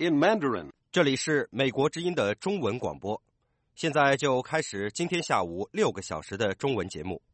in Mandarin. 这里是美国之音的中文广播，现在就开始今天下午6个小时的中文节目。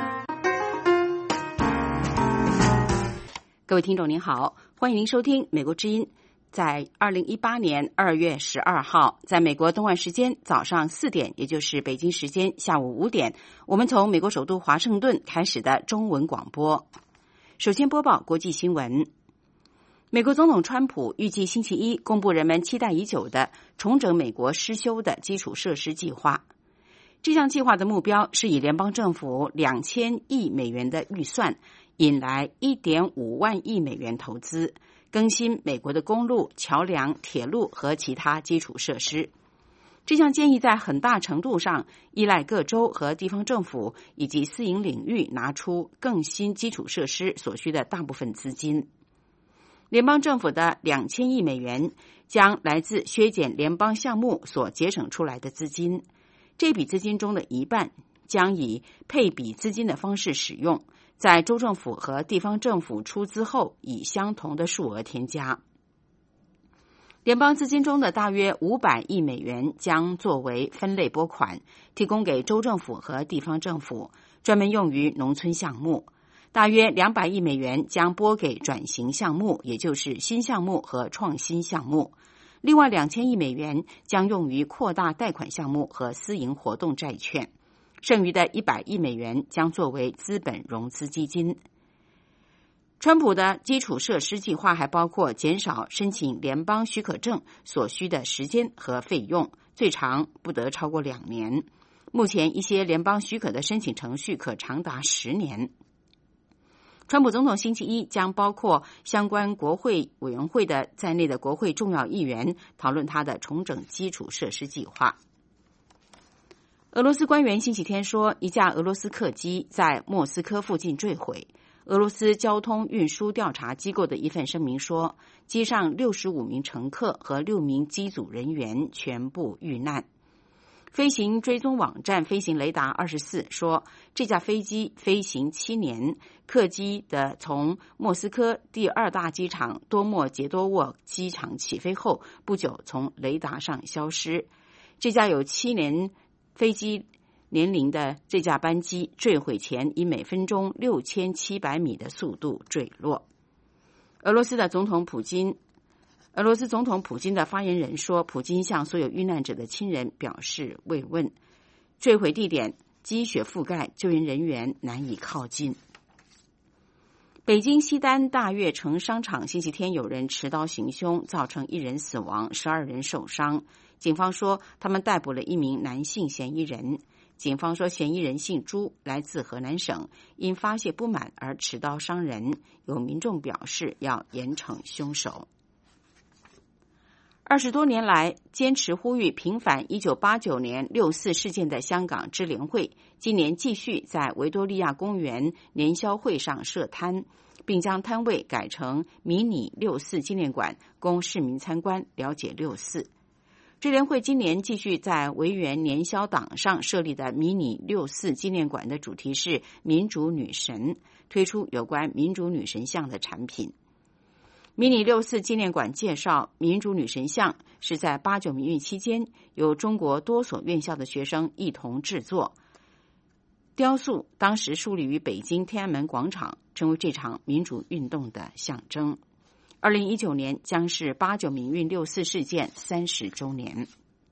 各位听众您好，欢迎您收听美国之音。在2018年2月12号，在美国东岸时间早上4点，也就是北京时间下午5点，我们从美国首都华盛顿开始的中文广播。首先播报国际新闻。美国总统川普预计星期一公布人们期待已久的重整美国失修的基础设施计划。这项计划的目标是以联邦政府2000亿美元的预算，引来1.5万亿美元投资，更新美国的公路、桥梁、铁路和其他基础设施。这项建议在很大程度上依赖各州和地方政府以及私营领域拿出更新基础设施所需的大部分资金。联邦政府的2000亿美元将来自削减联邦项目所节省出来的资金，这笔资金中的一半将以配比资金的方式使用，在州政府和地方政府出资后以相同的数额添加。联邦资金中的大约500亿美元将作为分类拨款，提供给州政府和地方政府，专门用于农村项目。大约200亿美元将拨给转型项目，也就是新项目和创新项目。另外2000亿美元将用于扩大贷款项目和私营活动债券。剩余的100亿美元将作为资本融资基金。川普的基础设施计划还包括减少申请联邦许可证所需的时间和费用，最长不得超过2年。目前一些联邦许可的申请程序可长达10年。川普总统星期一将包括相关国会委员会的在内的国会重要议员讨论他的重整基础设施计划。俄罗斯官员星期天说，一架俄罗斯客机在莫斯科附近坠毁。俄罗斯交通运输调查机构的一份声明说，机上65名乘客和6名机组人员全部遇难。飞行追踪网站飞行雷达24说，这架飞机飞行7年，客机的从莫斯科第2大机场多莫捷多沃机场起飞后不久从雷达上消失。这架有7年飞机年龄的这架班机坠毁前以每分钟6700米的速度坠落。俄罗斯总统普京的发言人说，普京向所有遇难者的亲人表示慰问。坠毁地点积雪覆盖，救援人员难以靠近。北京西单大悦城商场星期天有人持刀行凶，造成1人死亡，12人受伤。警方说他们逮捕了1名男性嫌疑人。警方说嫌疑人姓朱，来自河南省，因发泄不满而持刀伤人。有民众表示要严惩凶手。20多年来坚持呼吁平反1989年6·4事件的香港支联会，今年继续在维多利亚公园年宵会上设摊，并将摊位改成迷你6·4纪念馆，供市民参观了解6·4。支联会今年继续在维园年宵档上设立的迷你6·4纪念馆的主题是民主女神，推出有关民主女神像的产品。迷你6·4纪念馆介绍，民主女神像是在8·9民运期间由中国多所院校的学生一同制作。雕塑当时树立于北京天安门广场，成为这场民主运动的象征。2019年将是8·9民运6·4事件30周年。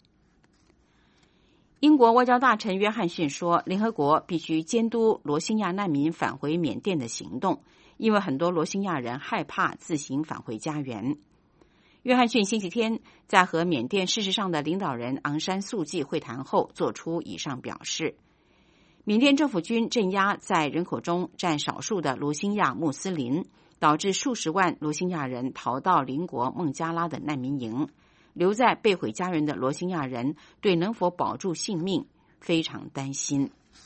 英国外交大臣约翰逊说，联合国必须监督罗兴亚难民返回缅甸的行动，因为很多罗兴亚人害怕自行返回家园。约翰逊星期天在和缅甸事实上的领导人昂山素季会谈后做出以上表示。缅甸政府军镇压在人口中占少数的罗兴亚穆斯林，导致数十万罗兴亚人逃到邻国孟加拉的难民营。留在被毁家园的罗兴亚人对能否保住性命非常担心。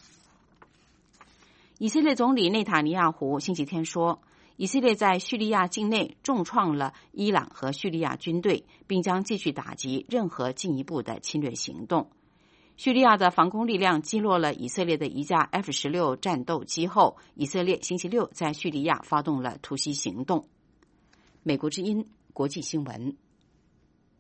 以色列总理内塔尼亚胡星期天说，以色列在叙利亚境内重创了伊朗和叙利亚军队，并将继续打击任何进一步的侵略行动。叙利亚的防空力量击落了以色列的一架 F-16 战斗机后，以色列星期六在叙利亚发动了突袭行动。美国之音国际新闻。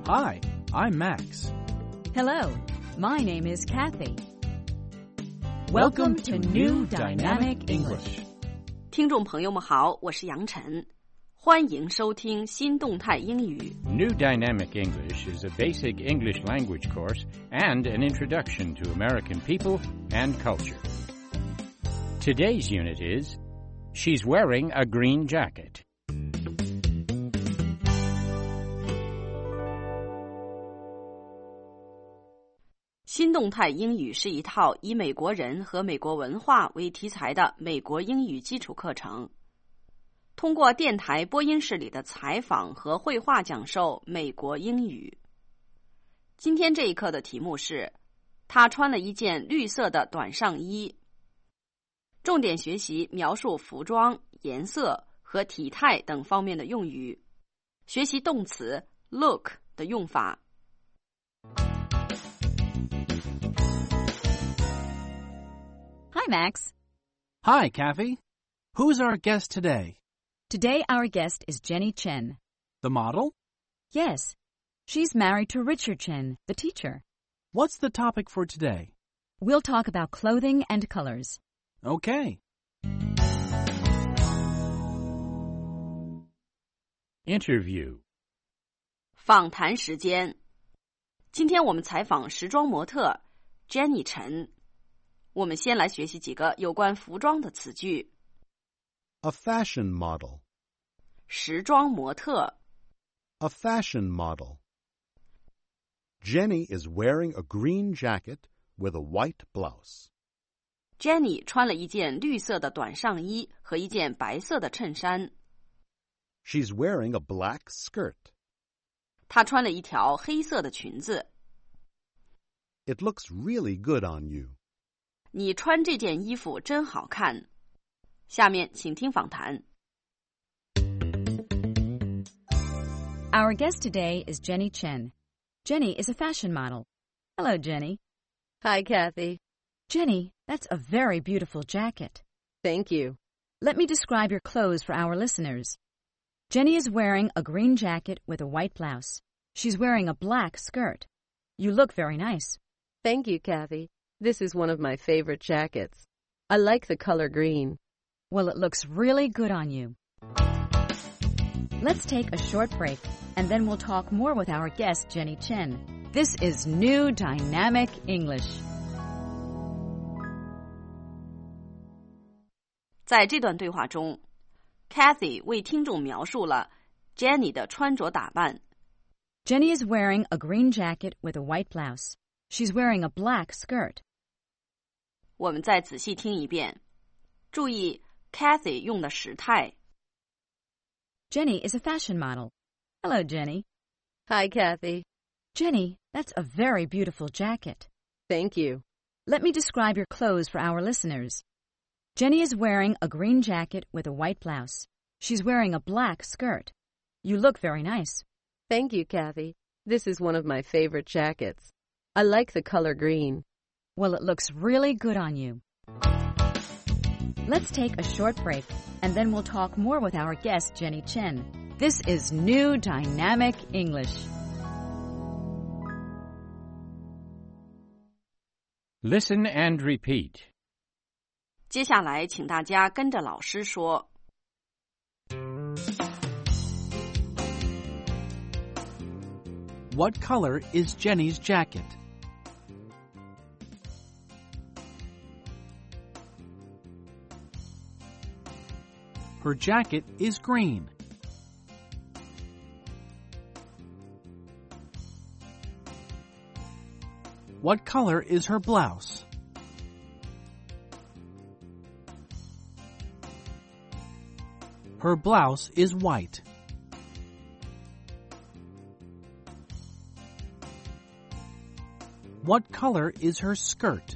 Hi, I'm Max. Hello, my name is Kathy. Welcome to New Dynamic English. 听众朋友们好，我是杨晨，欢迎收听新动态英语。 New Dynamic English is a basic English language course and an introduction to American people and culture. Today's unit is She's Wearing a Green Jacket. 新动态英语是一套以美国人和美国文化为题材的美国英语基础课程，通过电台播音室里的采访和绘画讲授美国英语。今天这一课的题目是她穿了一件绿色的短上衣。重点学习描述服装、颜色和体态等方面的用语，学习动词 look 的用法。 Hi, Max. Hi, Kathy. Who's our guest today? Today our guest is Jenny Chen. The model? Yes, she's married to Richard Chen, the teacher. What's the topic for today? We'll talk about clothing and colors. Okay. Interview. 访谈时间。今天我们采访时装模特 Jenny Chen。我们先来学习几个有关服装的词句。 A fashion model. 时装模特。 A fashion model. Jenny is wearing a green jacket with a white blouse. Jenny 穿了一件绿色的短上衣和一件白色的衬衫。 She's wearing a black skirt. 她穿了一条黑色的裙子。 It looks really good on you. 你穿这件衣服真好看。下面请听访谈。 Our guest today is Jenny Chen. Jenny is a fashion model. Hello, Jenny. Hi, Kathy. Jenny, that's a very beautiful jacket. Thank you. Let me describe your clothes for our listeners. Jenny is wearing a green jacket with a white blouse. She's wearing a black skirt. You look very nice. Thank you, Kathy. This is one of my favorite jackets. I like the color green. Well, it looks really good on you. Let's take a short break, and then we'll talk more with our guest, Jenny Chen. This is New Dynamic English. 在这段对话中 Kathy 为听众描述了 Jenny 的穿着打扮。 Jenny is wearing a green jacket with a white blouse. She's wearing a black skirt. 我们再仔细听一遍，注意 Kathy 用的时态。 Jenny is a fashion model. Hello, Jenny. Hi, Kathy. Jenny, that's a very beautiful jacket. Thank you. Let me describe your clothes for our listeners. Jenny is wearing a green jacket with a white blouse. She's wearing a black skirt. You look very nice. Thank you, Kathy. This is one of my favorite jackets. I like the color green. Well, it looks really good on you. Let's take a short break, and then we'll talk more with our guest, Jenny Chen. This is New Dynamic English. Listen and repeat. 接下来请大家跟着老师说。 What color is Jenny's jacket? Her jacket is green. What color is her blouse? Her blouse is white. What color is her skirt?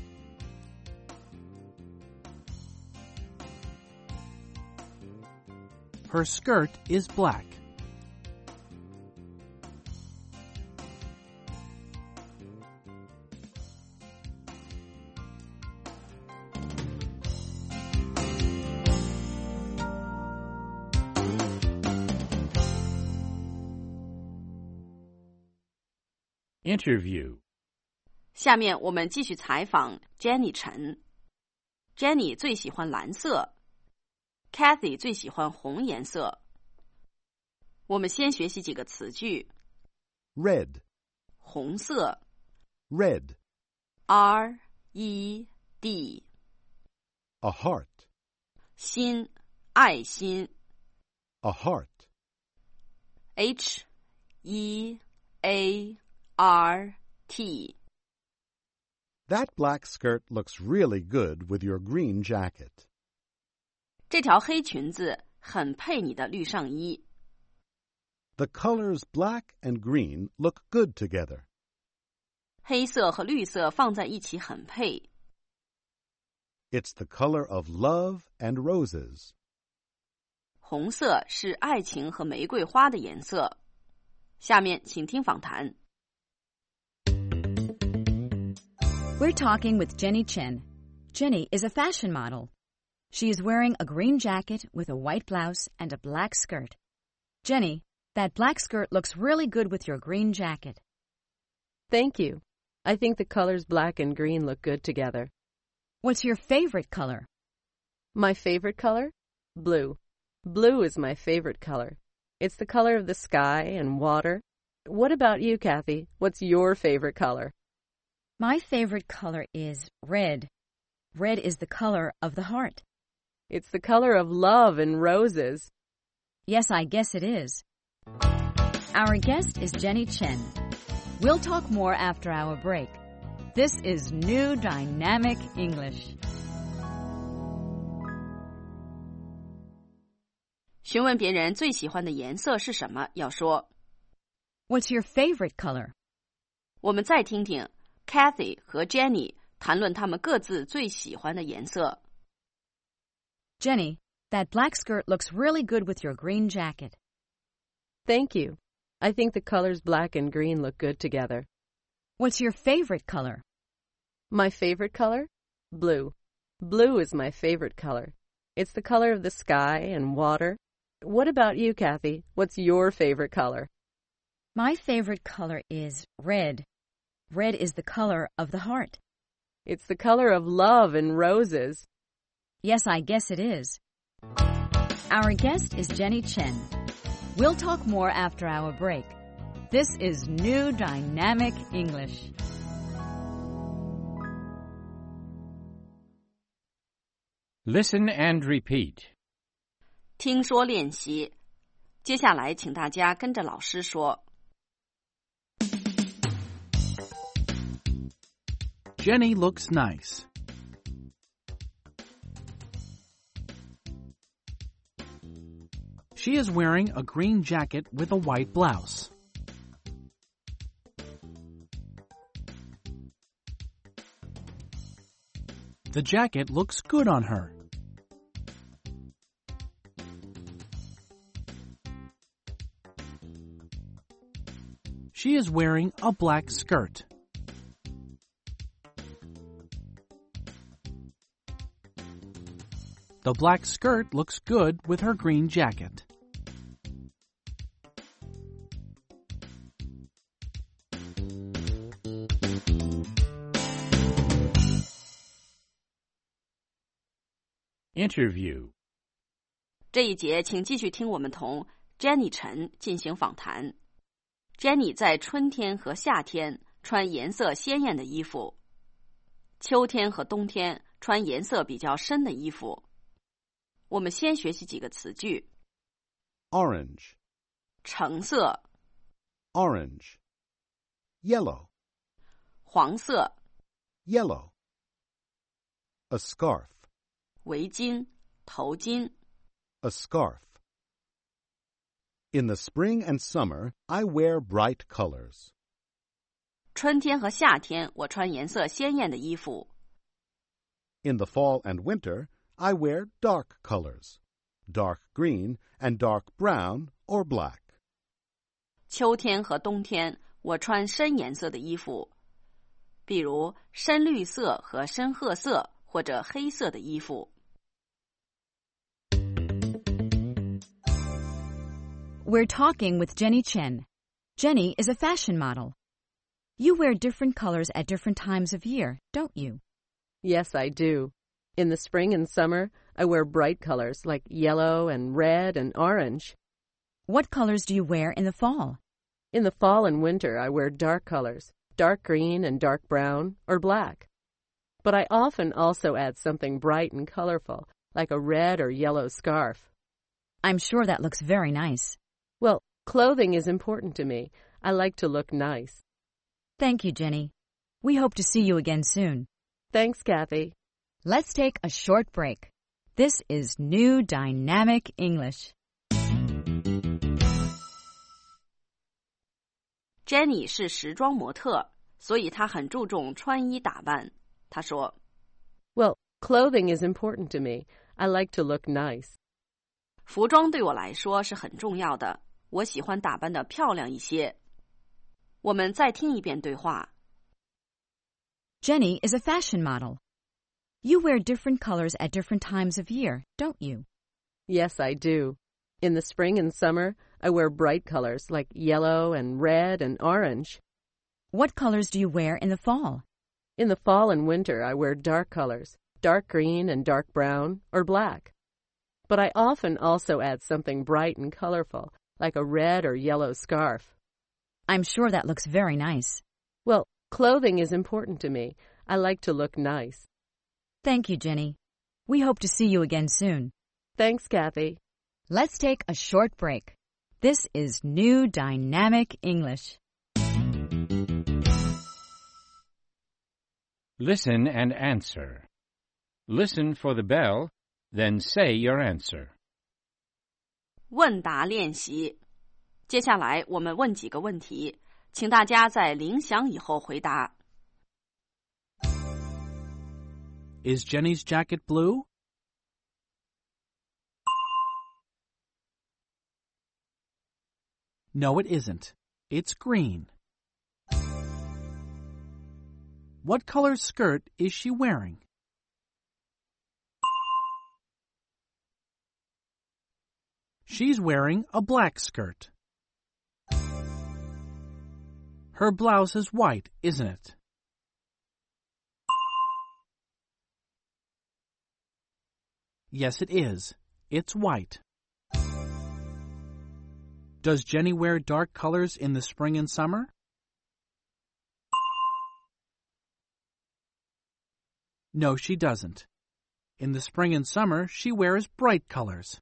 Her skirt is black. Interview. 下面我们继续采访 Jenny 陈。Jenny 最喜欢蓝色 ，Kathy 最喜欢红颜色。我们先学习几个词句。 Red, 红色 red. R-E-D， A heart, 心爱心 a heart. H-E-A-R-T。 That black skirt looks really good with your green jacket. 这条黑裙子很配你的绿上衣。 The colors black and green look good together. 黑色和绿色放在一起很配。 It's the color of love and roses. 红色是爱情和玫瑰花的颜色。下面请听访谈。 We're talking with Jenny Chen. Jenny is a fashion model. She is wearing a green jacket with a white blouse and a black skirt. Jenny, that black skirt looks really good with your green jacket. Thank you. I think the colors black and green look good together. What's your favorite color? My favorite color? Blue. Blue is my favorite color. It's the color of the sky and water. What about you, Kathy? What's your favorite color? My favorite color is red. Red is the color of the heart. It's the color of love and roses. Yes, I guess it is. Our guest is Jenny Chen. We'll talk more after our break. This is New Dynamic English. 询问别人最喜欢的颜色是什么，要说 What's your favorite color? 我们再听听 Kathy 和 Jenny 谈论他们各自最喜欢的颜色。 Jenny, that black skirt looks really good with your green jacket. Thank you. I think the colors black and green look good together. What's your favorite color? My favorite color? Blue. Blue is my favorite color. It's the color of the sky and water. What about you, Kathy? What's your favorite color? My favorite color is red. Red is the color of the heart. It's the color of love and roses. Yes, I guess it is. Our guest is Jenny Chen. We'll talk more after our break. This is New Dynamic English. Listen and repeat. 听说练习。接下来请大家跟着老师说。 Jenny looks nice. She is wearing a green jacket with a white blouse. The jacket looks good on her. She is wearing a black skirt. The black skirt looks good with her green jacket. Interview. 这一节请继续听我们同 Jenny 陈进行访谈。Jenny 在春天和夏天穿颜色鲜艳的衣服，秋天和冬天穿颜色比较深的衣服。我们先学习几个词句。 Orange, 橙色、 orange. Yellow, 黄色、 yellow. A scarf, 围巾、头巾。 a scarf. In the spring and summer, I wear bright colors. 春天和夏天我穿颜色鲜艳的衣服。 In the fall and winter, I wear dark colors, dark green and dark brown or black. 秋天和冬天我穿深颜色的衣服，比如深绿色和深褐色或者黑色的衣服。 We're talking with Jenny Chen. Jenny is a fashion model. You wear different colors at different times of year, don't you? Yes, I do. In the spring and summer, I wear bright colors like yellow and red and orange. What colors do you wear in the fall? In the fall and winter, I wear dark colors, dark green and dark brown, or black. But I often also add something bright and colorful, like a red or yellow scarf. I'm sure that looks very nice. Well, clothing is important to me. I like to look nice. Thank you, Jenny. We hope to see you again soon. Thanks, Kathy. Let's take a short break. This is New Dynamic English. Jenny 是时装模特，所以她很注重穿衣打扮。她说 Well, clothing is important to me. I like to look nice. 服装对我来说是很重要的，我喜欢打扮得漂亮一些。我们再听一遍对话。 Jenny is a fashion model. You wear different colors at different times of year, don't you? Yes, I do. In the spring and summer, I wear bright colors like yellow and red and orange. What colors do you wear in the fall? In the fall and winter, I wear dark colors, dark green and dark brown, or black. But I often also add something bright and colorful, like a red or yellow scarf. I'm sure that looks very nice. Well, clothing is important to me. I like to look nice. Thank you, Jenny. We hope to see you again soon. Thanks, Kathy. Let's take a short break. This is New Dynamic English. Listen and answer. Listen for the bell, then say your answer. 问答练习。接下来我们问几个问题，请大家在铃响以后回答。 Is Jenny's jacket blue? No, it isn't. It's green. What color skirt is she wearing? She's wearing a black skirt. Her blouse is white, isn't it? Yes, it is. It's white. Does Jenny wear dark colors in the spring and summer? No, she doesn't. In the spring and summer, she wears bright colors.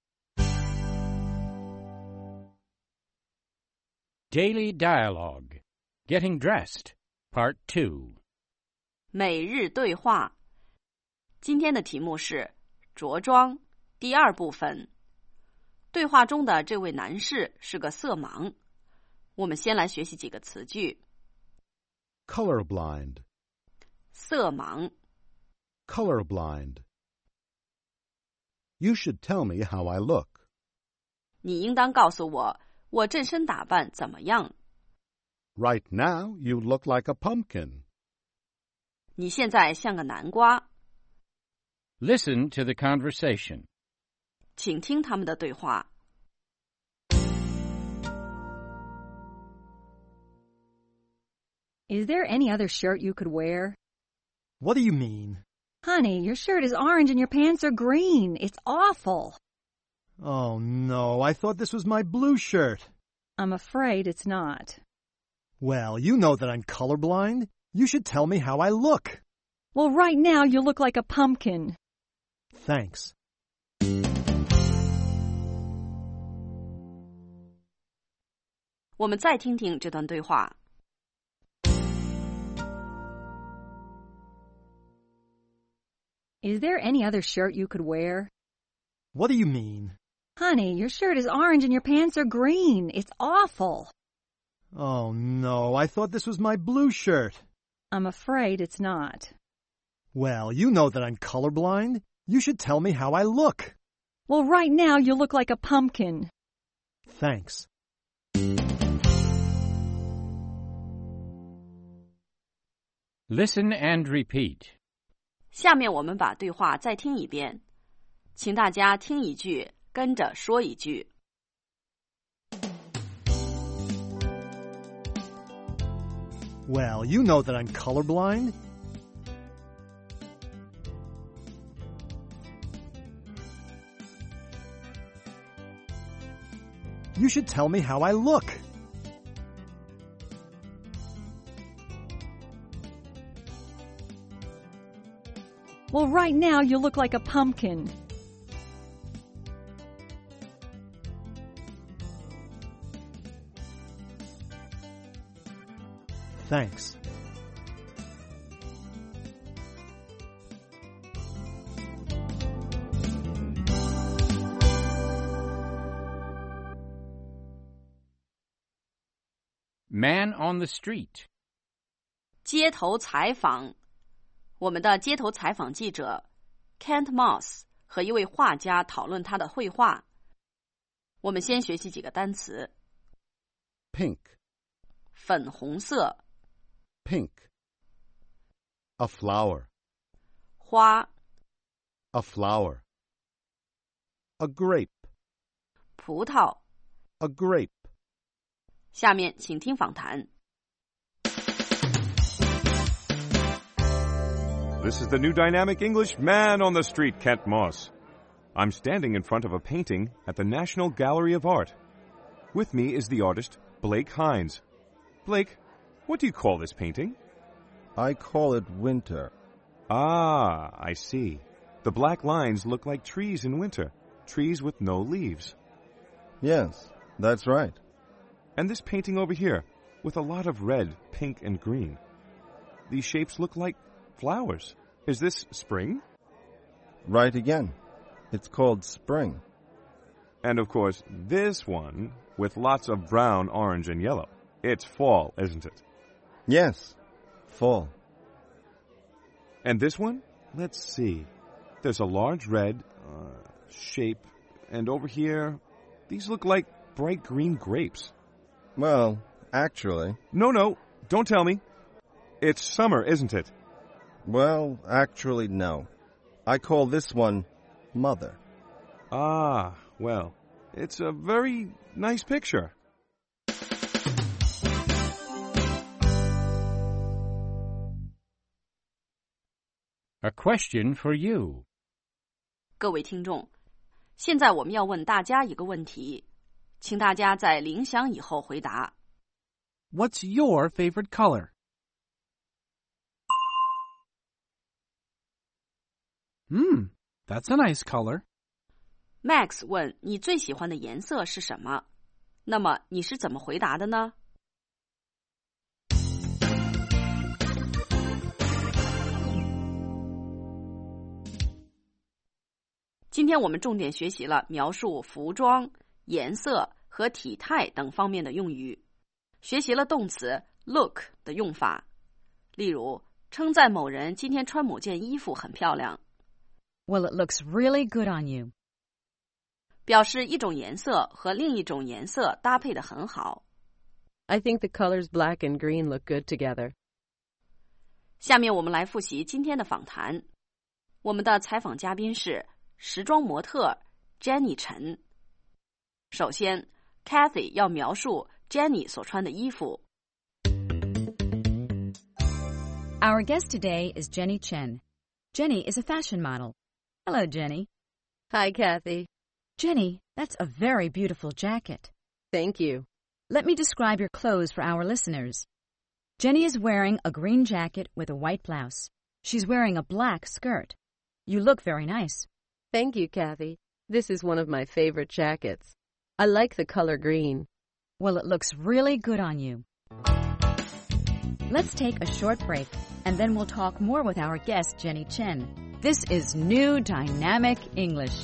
Daily Dialogue. Getting Dressed, Part 2. 每日对话。今天的题目是着装，第二部分。对话中的这位男士是个色盲。我们先来学习几个词句。 Colorblind. 色盲。 Colorblind. You should tell me how I look. 你应当告诉我，我这身打扮怎么样？ Right now, you look like a pumpkin. 你现在像个南瓜。 Listen to the conversation. 请听他们的对话。 Is there any other shirt you could wear? What do you mean? Honey, your shirt is orange and your pants are green. It's awful. Oh, no, I thought this was my blue shirt. I'm afraid it's not. Well, you know that I'm colorblind. You should tell me how I look. Well, right now you look like a pumpkin. Thanks. 我们再听听这段对话。 Is there any other shirt you could wear? What do you mean? Honey, your shirt is orange and your pants are green. It's awful. Oh, no, I thought this was my blue shirt. I'm afraid it's not. Well, you know that I'm colorblind. You should tell me how I look. Well, right now you look like a pumpkin. Thanks. Listen and repeat. 下面我们把对话再听一遍，请大家听一句，跟着说一句。 Is Well, you know that I'm colorblind. You should tell me how I look. Well, right now you look like a pumpkin. Thanks. Man on the street. 街头采访。我们的街头采访记者 Kent Moss 和一位画家讨论他的绘画。我们先学习几个单词。 Pink, 粉红色， pink. A flower, 花， a flower. A grape, 葡萄。 a grape. 下面请听访谈。 This is the new dynamic English Man on the Street, Kent Moss. I'm standing in front of a painting at the National Gallery of Art. With me is the artist, Blake Hines. Blake, what do you call this painting? I call it winter. Ah, I see. The black lines look like trees in winter, trees with no leaves. Yes, that's right. And this painting over here, with a lot of red, pink, and green. These shapes look like flowers. Is this spring? Right again. It's called spring. And of course, this one, with lots of brown, orange, and yellow. It's fall, isn't it? Yes, fall. And this one? Let's see. There's a large red shape, and over here, these look like bright green grapes. Well, actually... No, don't tell me. It's summer, isn't it? Well, actually, no. I call this one Mother. Ah, well, it's a very nice picture. A question for you. 各位听众，现在我们要问大家一个问题，请大家在铃响以后回答。 What's your favorite color? That's a nice color. Max 问你最喜欢的颜色是什么？那么你是怎么回答的呢？今天我们重点学习了描述服装、颜色和体态等方面的用语，学习了动词 look 的用法。例如，称赞某人今天穿某件衣服很漂亮。 Well, it looks really good on you. 表示一种颜色和另一种颜色搭配得很好。 I think the colors black and green look good together. 下面我们来复习今天的访谈。我们的采访嘉宾是时装模特 Jenny 陈。首先 Kathy 要描述 Jenny 所穿的衣服。 Our guest today is Jenny Chen. Jenny is a fashion model. Hello, Jenny. Hi, Kathy. Jenny, that's a very beautiful jacket. Thank you. Let me describe your clothes for our listeners. Jenny is wearing a green jacket with a white blouse. She's wearing a black skirt. You look very nice. Thank you, Kathy. This is one of my favorite jackets. I like the color green. Well, it looks really good on you. Let's take a short break, and then we'll talk more with our guest, Jenny Chen. This is New Dynamic English.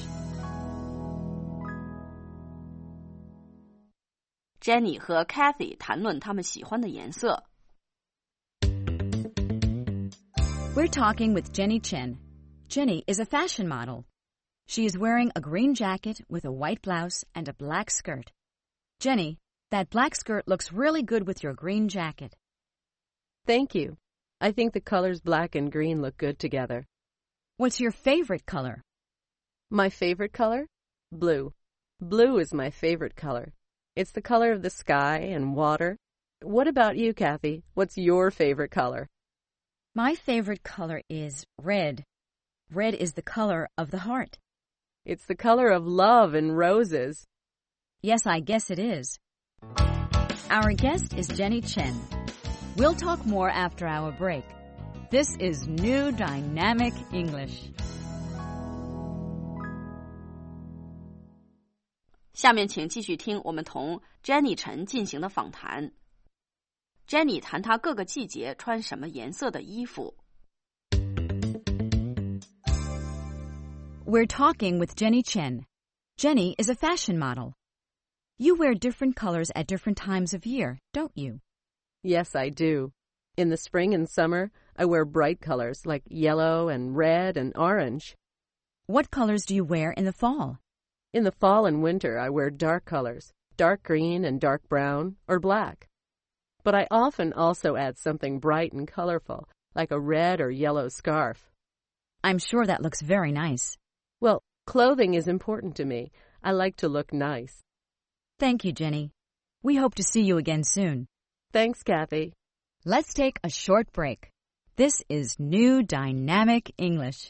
Jenny 和 Kathy 谈论他们喜欢的颜色。 We're talking with Jenny Chen. Jenny is a fashion model. She is wearing a green jacket with a white blouse and a black skirt. Jenny, that black skirt looks really good with your green jacket. Thank you. I think the colors black and green look good together. What's your favorite color? My favorite color? Blue. Blue is my favorite color. It's the color of the sky and water, What about you, Kathy? What's your favorite color? My favorite color is red. Red is the color of the heart. It's the color of love and roses. Yes, I guess it is. Our guest is Jenny Chen. We'll talk more after our break. This is New Dynamic English. 下面请继续听我们同 Jenny 陈进行的访谈。Jenny 谈她各个季节穿什么颜色的衣服。 We're talking with Jenny Chen. Jenny is a fashion model. You wear different colors at different times of year, don't you? Yes, I do. In the spring and summer, I wear bright colors like yellow and red and orange. What colors do you wear in the fall? In the fall and winter, I wear dark colors, dark green and dark brown, or black. But I often also add something bright and colorful, like a red or yellow scarf. I'm sure that looks very nice. Well, clothing is important to me. I like to look nice. Thank you, Jenny. We hope to see you again soon. Thanks, Kathy. Let's take a short break. This is New Dynamic English.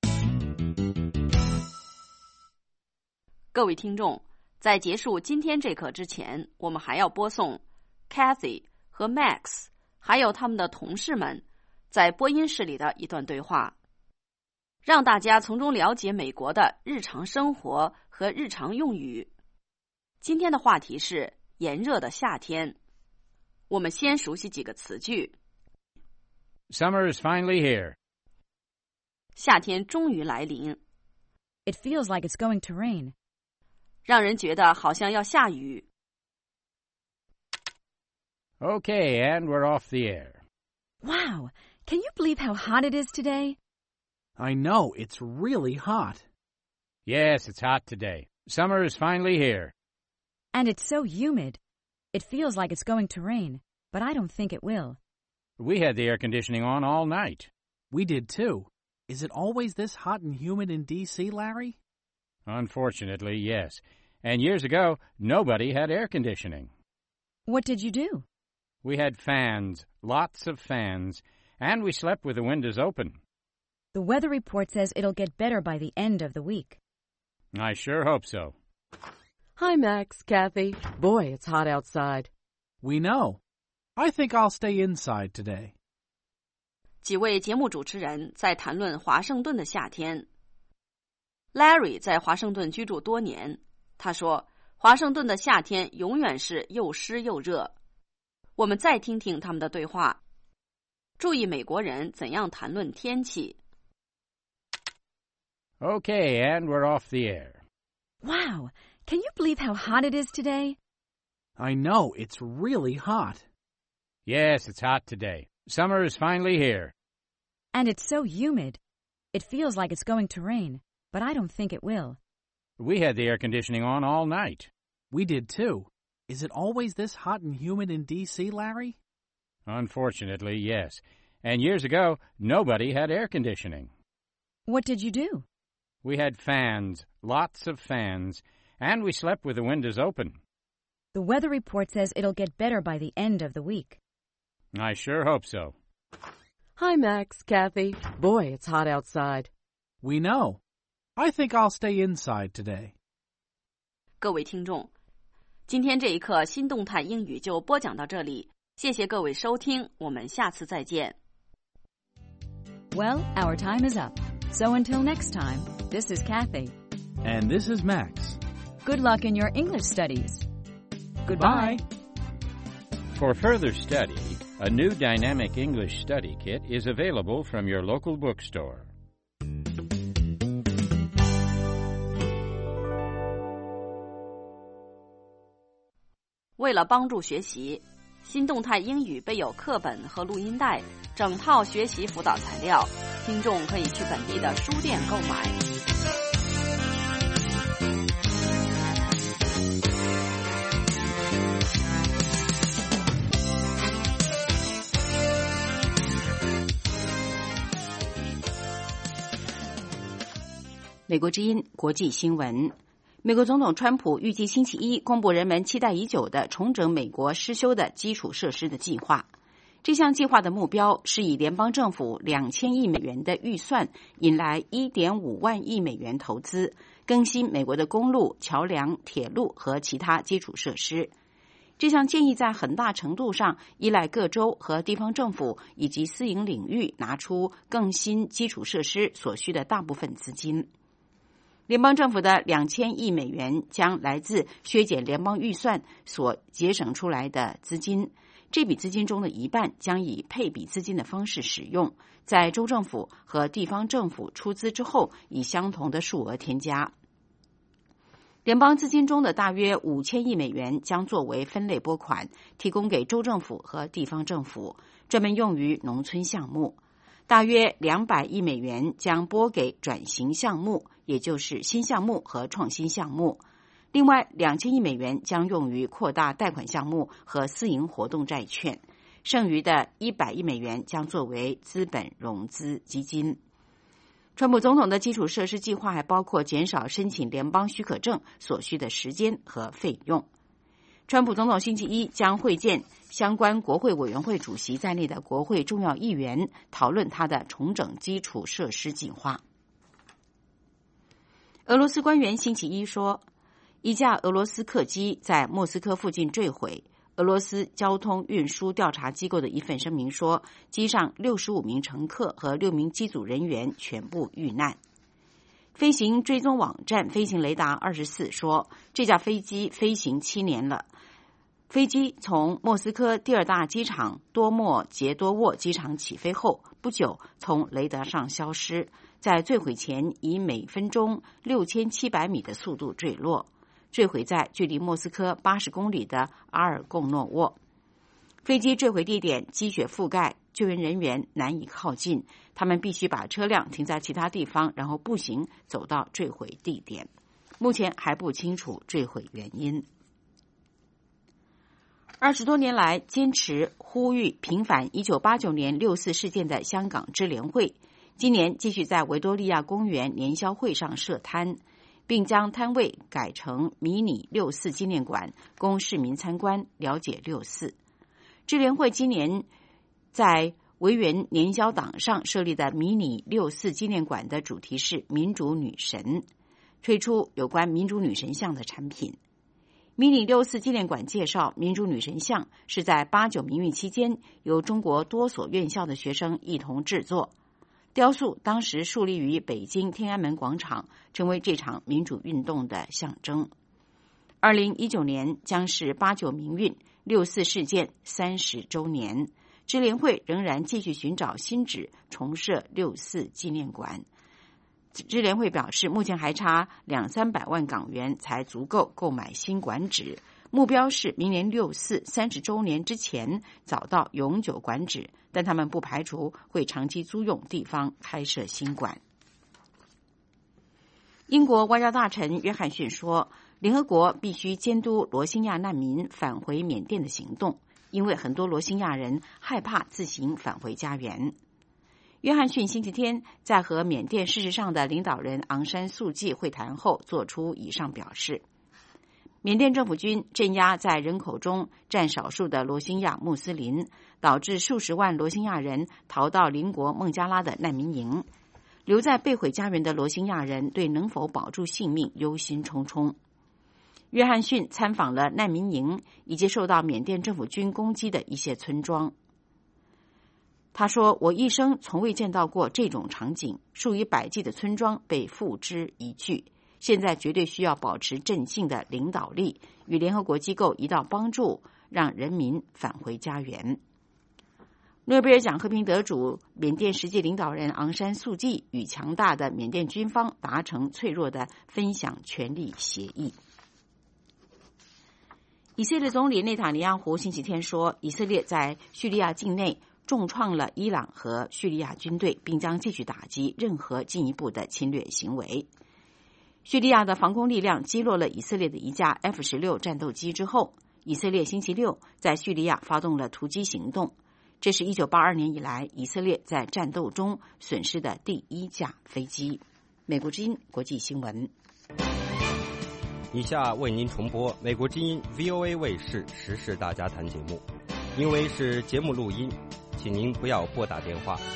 各位听众，在结束今天这课之前，我们还要播送 Kathy 和 Max 还有他们的同事们在播音室里的一段对话，让大家从中了解美国的日常生活和日常用语。今天的话题是炎热的夏天。我们先熟悉几个词句。 Summer is finally here. 夏天终于来临。 It feels like it's going to rain. 让人觉得好像要下雨。 Okay, and we're off the air. Wow, can you believe how hot it is today? I know, it's really hot. Yes, it's hot today. Summer is finally here. And it's so humid. It feels like it's going to rain, but I don't think it will. We had the air conditioning on all night. We did too. Is it always this hot and humid in D.C., Larry? Unfortunately, yes. And years ago, nobody had air conditioning. What did you do? We had fans, lots of fans, and we slept with the windows open. The weather report says it'll get better by the end of the week. I sure hope so. Hi, Max, Kathy. Boy, it's hot outside. We know. I think I'll stay inside today. 几位节目主持人在谈论华盛顿的夏天。Larry 在华盛顿居住多年，他说，华盛顿的夏天永远是又湿又热。我们再听听他们的对话，注意美国人怎样谈论天气。 Okay, and we're off the air. Wow, can you believe how hot it is today? I know, it's really hot. Yes, it's hot today. Summer is finally here. And it's so humid. It feels like it's going to rain, but I don't think it will. We had the air conditioning on all night. We did too. Is it always this hot and humid in D.C., Larry? Unfortunately, yes. And years ago, nobody had air conditioning. What did you do? We had fans, lots of fans, and we slept with the windows open. The weather report says it'll get better by the end of the week. I sure hope so. Hi, Max, Kathy. Boy, it's hot outside. We know. I think I'll stay inside today. 各位听众，今天这一课新动态英语就播讲到这里，谢谢各位收听，我们下次再见。 Well, our time is up. So until next time, this is Kathy. And this is Max. Good luck in your English studies. Goodbye. For further study, a new Dynamic English Study Kit is available from your local bookstore. 为了帮助学习，新动态英语备有课本和录音带，整套学习辅导材料，听众可以去本地的书店购买。美国之音国际新闻。 美国总统川普预计星期一公布人们期待已久的重整美国失修的基础设施的计划。这项计划的目标是以联邦政府2000亿美元的预算，引来1.5万亿美元投资，更新美国的公路、桥梁、铁路和其他基础设施。这项建议在很大程度上依赖各州和地方政府以及私营领域拿出更新基础设施所需的大部分资金。联邦政府的2000亿美元将来自削减联邦预算所节省出来的资金，这笔资金中的一半将以配比资金的方式使用，在州政府和地方政府出资之后，以相同的数额添加。联邦资金中的大约5000亿美元将作为分类拨款，提供给州政府和地方政府，专门用于农村项目。大约200亿美元将拨给转型项目，也就是新项目和创新项目。另外2000亿美元将用于扩大贷款项目和私营活动债券，剩余的100亿美元将作为资本融资基金。川普总统的基础设施计划还包括减少申请联邦许可证所需的时间和费用。川普总统星期一将会见相关国会委员会主席在内的国会重要议员，讨论他的重整基础设施计划。俄罗斯官员星期一说，一架俄罗斯客机在莫斯科附近坠毁。俄罗斯交通运输调查机构的一份声明说，机上65名乘客和6名机组人员全部遇难。飞行追踪网站飞行雷达24说，这架飞机飞行7年了。飞机从莫斯科第二大机场多莫杰多沃机场起飞后，不久从雷达上消失，在坠毁前以每分钟6700米的速度坠落，坠毁在距离莫斯科80公里的阿尔贡诺沃。飞机坠毁地点积雪覆盖，救援人员难以靠近，他们必须把车辆停在其他地方，然后步行走到坠毁地点。目前还不清楚坠毁原因。20多年来坚持呼吁平反1989年6·4事件的香港支联会，今年继续在维多利亚公园年宵会上设摊，并将摊位改成迷你6·4纪念馆，供市民参观了解6·4。支联会今年在维园年宵档上设立的迷你6·4纪念馆的主题是民主女神，推出有关民主女神像的产品。迷你6·4纪念馆介绍，民主女神像是在8·9民运期间由中国多所院校的学生一同制作，雕塑当时树立于北京天安门广场，成为这场民主运动的象征。2019年将是8·9民运6·4事件30周年，支联会仍然继续寻找新址重设6·4纪念馆。支联会表示，目前还差200-300万港元才足够购买新馆址，目标是明年6·4 30周年之前找到永久馆址，但他们不排除会长期租用地方开设新馆。英国外交大臣约翰逊说，联合国必须监督罗兴亚难民返回缅甸的行动，因为很多罗兴亚人害怕自行返回家园。约翰逊星期天在和缅甸事实上的领导人昂山素季会谈后做出以上表示。缅甸政府军镇压在人口中占少数的罗兴亚穆斯林，导致数十万罗兴亚人逃到邻国孟加拉的难民营。留在被毁家园的罗兴亚人对能否保住性命忧心忡忡。约翰逊参访了难民营以及受到缅甸政府军攻击的一些村庄。他说，我一生从未见到过这种场景，数以百计的村庄被付之一炬，现在绝对需要保持镇静的领导力，与联合国机构一道帮助，让人民返回家园。诺贝尔奖和平得主缅甸实际领导人昂山素季与强大的缅甸军方达成脆弱的分享权力协议。以色列总理内塔尼亚胡星期天说，以色列在叙利亚境内重创了伊朗和叙利亚军队，并将继续打击任何进一步的侵略行为。叙利亚的防空力量击落了以色列的一架 F-16 战斗机之后，以色列星期六在叙利亚发动了突击行动，这是1982年以来以色列在战斗中损失的第1架飞机。美国之音国际新闻。 以下为您重播美国之音 VOA 卫视时事大家谈节目，因为是节目录音，请您不要拨打电话。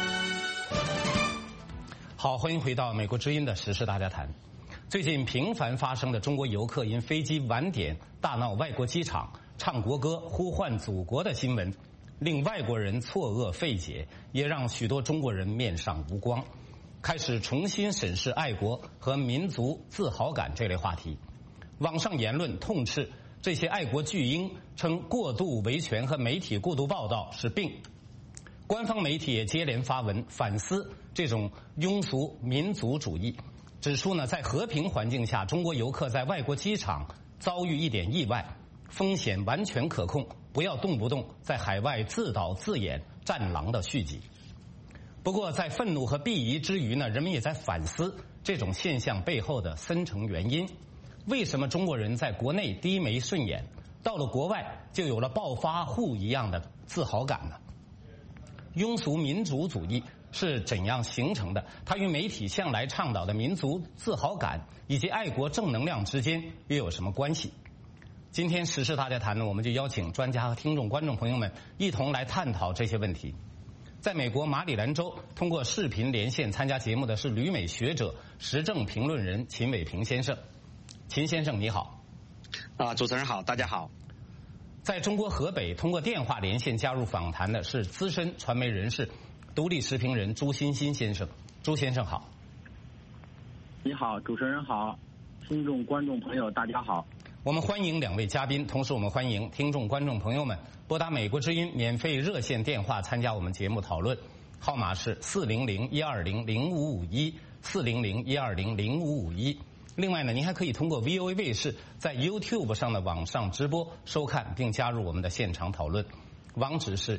好，欢迎回到美国之音的时事大家谈。最近频繁发生的中国游客因飞机晚点大闹外国机场、唱国歌、呼唤祖国的新闻，令外国人错愕费解，也让许多中国人面上无光，开始重新审视爱国和民族自豪感这类话题。网上言论痛斥这些爱国巨婴，称过度维权和媒体过度报道是病。官方媒体也接连发文反思这种庸俗民族主义，指出呢，在和平环境下，中国游客在外国机场遭遇一点意外，风险完全可控，不要动不动在海外自导自演战狼的续集。不过，在愤怒和鄙夷之余呢，人们也在反思这种现象背后的深层原因。为什么中国人在国内低眉顺眼，到了国外就有了暴发户一样的自豪感呢？庸俗民族主义是怎样形成的？它与媒体向来倡导的民族自豪感以及爱国正能量之间又有什么关系？今天时事大家谈呢，我们就邀请专家和听众观众朋友们一同来探讨这些问题。在美国马里兰州通过视频连线参加节目的是旅美学者、时政评论人秦伟平先生。秦先生你好。 主持人好，大家好。 在中国河北通过电话连线加入访谈的是资深传媒人士、独立时评人朱欣欣先生。朱先生好。 你好，主持人好，听众观众朋友大家好。 我们欢迎两位嘉宾，同时我们欢迎听众观众朋友们拨打美国之音免费热线电话参加我们节目讨论，号码是400-120-0551 400-120-0551。另外呢，您还可以通过 VOA 卫视在 YouTube 上的网上直播收看并加入我们的现场讨论，网址是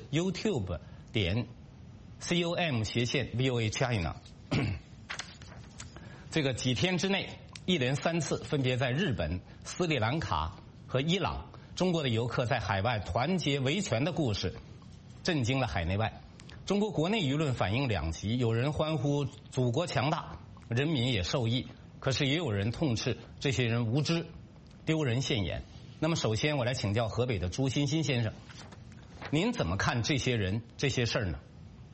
youtube.com/VOA China。这个几天之内，一连3次分别在日本、斯里兰卡和伊朗，中国的游客在海外团结维权的故事，震惊了海内外。中国国内舆论反应两极，有人欢呼祖国强大，人民也受益。可是也有人痛斥这些人无知、丢人现眼。那么首先我来请教河北的朱欣欣先生，您怎么看这些人、这些事儿呢？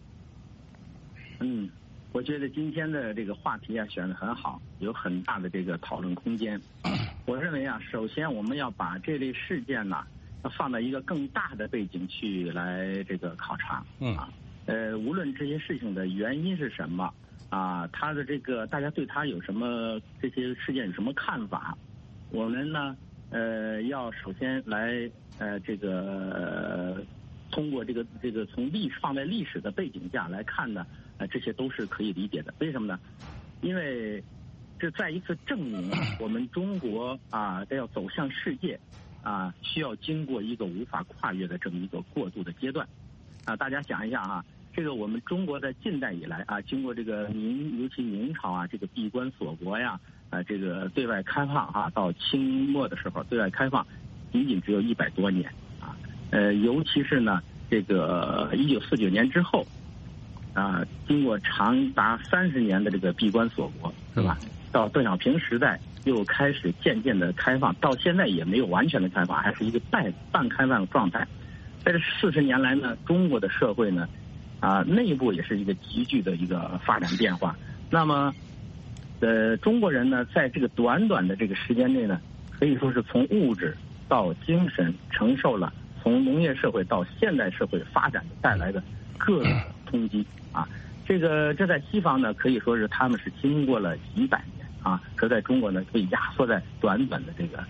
我觉得今天的这个话题啊选得很好，有很大的这个讨论空间。我认为啊，首先我们要把这类事件呢，放到一个更大的背景去来这个考察。无论这些事情的原因是什么。他的这个大家对他有什么这些事件有什么看法？我们呢，要首先来这个通过这个从放在历史的背景下来看呢，这些都是可以理解的。为什么呢？因为这再一次证明我们中国要走向世界需要经过一个无法跨越的这么一个过渡的阶段。大家想一下这个我们中国在近代以来经过这个尤其明朝这个闭关锁国呀，这个对外开放到清末的时候对外开放，仅仅只有100多年尤其是呢这个1949年之后经过长达30年的这个闭关锁国，是吧？到邓小平时代又开始渐渐的开放，到现在也没有完全的开放，还是一个半开放状态。在这40年来呢，中国的社会呢内部也是一个急剧的一个发展变化。那么中国人呢，在这个短短的这个时间内呢，可以说是从物质到精神承受了从农业社会到现代社会发展带来的各种冲击这在西方呢，可以说是他们是经过了几百年可在中国呢被压缩在短短的这个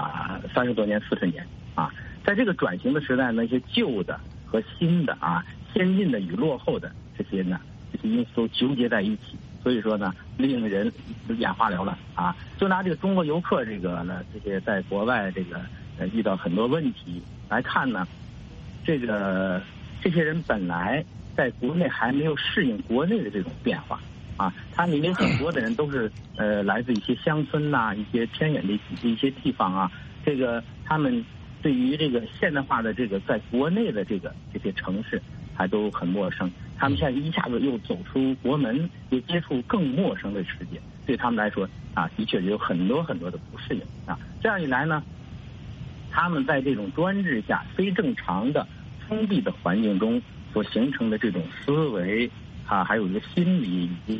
30多年40年在这个转型的时代呢，一些旧的和新的先进的与落后的这些因素都纠结在一起，所以说呢，令人眼花缭乱就拿这个中国游客这些在国外这个遇到很多问题来看呢，这些人本来在国内还没有适应国内的这种变化他里面很多的人都是来自一些乡村一些偏远的一些地方这个他们对于这个现代化的这个在国内的这些城市还都很陌生， 他们现在一下子又走出国门，又接触更陌生的世界，对他们来说的确有很多很多的不适应这样一来呢，他们在这种专制下非正常的封闭的环境中所形成的这种思维还有一个心理以及。